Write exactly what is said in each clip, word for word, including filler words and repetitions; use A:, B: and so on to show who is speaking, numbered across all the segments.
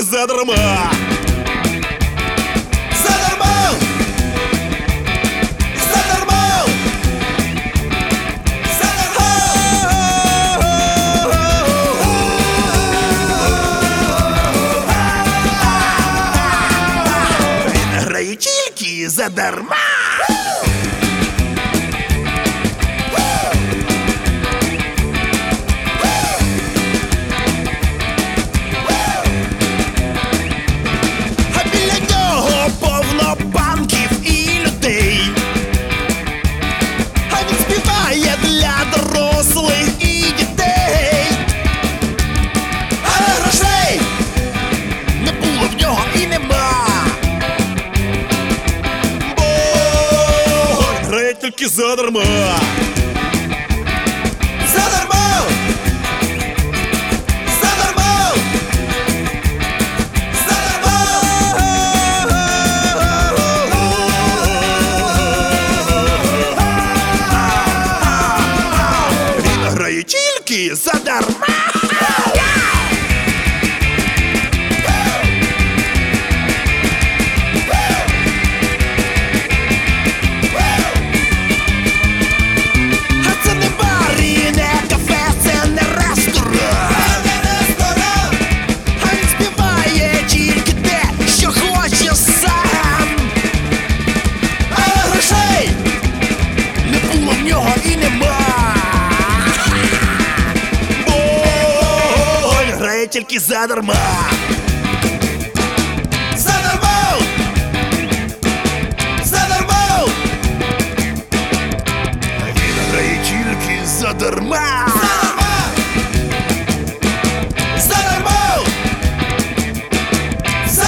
A: задарма.
B: Задарма! Задарма!
A: Він грає тільки задарма. А біля нього повно банків і людей. А він співає для дорослих і дітей. Але грошей не було в нього і нема. Бо він грає тільки задарма.
B: Задарма! Задарма!
A: Він грає тільки задарма. А це не бар і не кафе, це не ресторан. А він співає тільки те, що хоче сам. Але грошей не було в нього і нема. Бо він грає тільки задарма.
B: Задарма! Задарма!
A: Він грає тільки задарма.
B: Задарма!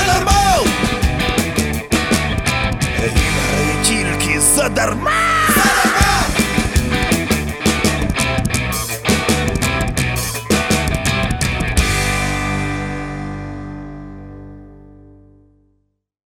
B: Задарма!
A: Він грає тільки задарма.
B: Задарма!